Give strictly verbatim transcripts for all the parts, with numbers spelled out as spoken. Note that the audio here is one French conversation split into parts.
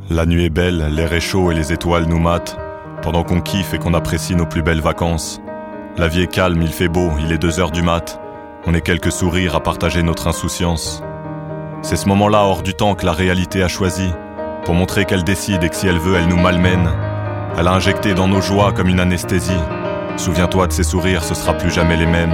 La nuit est belle, l'air est chaud et les étoiles nous matent, pendant qu'on kiffe et qu'on apprécie nos plus belles vacances. La vie est calme, il fait beau, il est deux heures du mat. On est quelques sourires à partager notre insouciance. C'est ce moment-là hors du temps que la réalité a choisi, pour montrer qu'elle décide et que si elle veut, elle nous malmène. Elle a injecté dans nos joies comme une anesthésie. Souviens-toi de ces sourires, ce sera plus jamais les mêmes.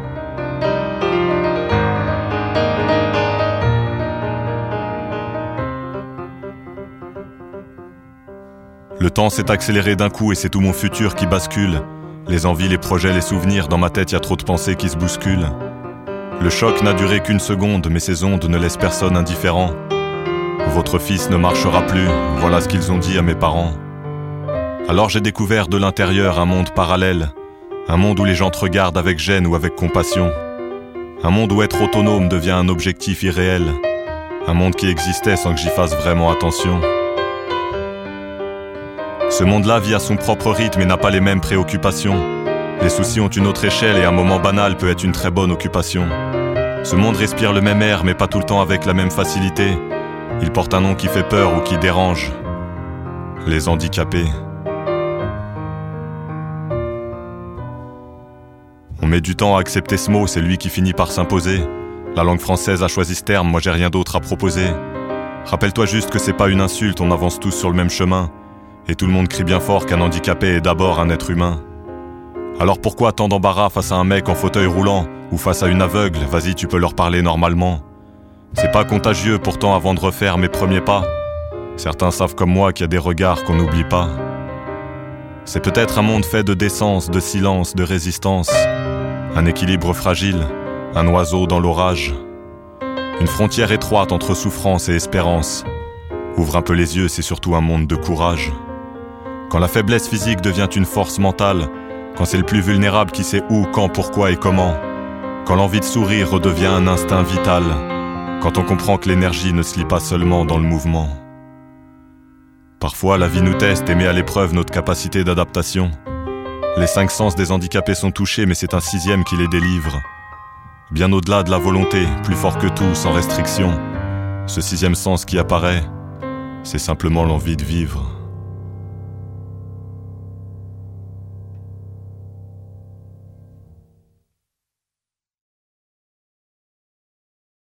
Le temps s'est accéléré d'un coup et c'est tout mon futur qui bascule. Les envies, les projets, les souvenirs, dans ma tête y a trop de pensées qui se bousculent. Le choc n'a duré qu'une seconde, mais ces ondes ne laissent personne indifférent. Votre fils ne marchera plus, voilà ce qu'ils ont dit à mes parents. Alors j'ai découvert de l'intérieur un monde parallèle, un monde où les gens te regardent avec gêne ou avec compassion. Un monde où être autonome devient un objectif irréel. Un monde qui existait sans que j'y fasse vraiment attention. Ce monde-là vit à son propre rythme et n'a pas les mêmes préoccupations. Les soucis ont une autre échelle et un moment banal peut être une très bonne occupation. Ce monde respire le même air mais pas tout le temps avec la même facilité. Il porte un nom qui fait peur ou qui dérange. Les handicapés. On met du temps à accepter ce mot, c'est lui qui finit par s'imposer. La langue française a choisi ce terme, moi j'ai rien d'autre à proposer. Rappelle-toi juste que c'est pas une insulte, on avance tous sur le même chemin. Et tout le monde crie bien fort qu'un handicapé est d'abord un être humain. Alors pourquoi tant d'embarras face à un mec en fauteuil roulant ou face à une aveugle? Vas-y, tu peux leur parler normalement. C'est pas contagieux pourtant avant de refaire mes premiers pas. Certains savent comme moi qu'il y a des regards qu'on n'oublie pas. C'est peut-être un monde fait de décence, de silence, de résistance. Un équilibre fragile, un oiseau dans l'orage. Une frontière étroite entre souffrance et espérance. Ouvre un peu les yeux, c'est surtout un monde de courage. Quand la faiblesse physique devient une force mentale, quand c'est le plus vulnérable qui sait où, quand, pourquoi et comment, quand l'envie de sourire redevient un instinct vital, quand on comprend que l'énergie ne se lie pas seulement dans le mouvement. Parfois, la vie nous teste et met à l'épreuve notre capacité d'adaptation. Les cinq sens des handicapés sont touchés, mais c'est un sixième qui les délivre. Bien au-delà de la volonté, plus fort que tout, sans restriction, ce sixième sens qui apparaît, c'est simplement l'envie de vivre.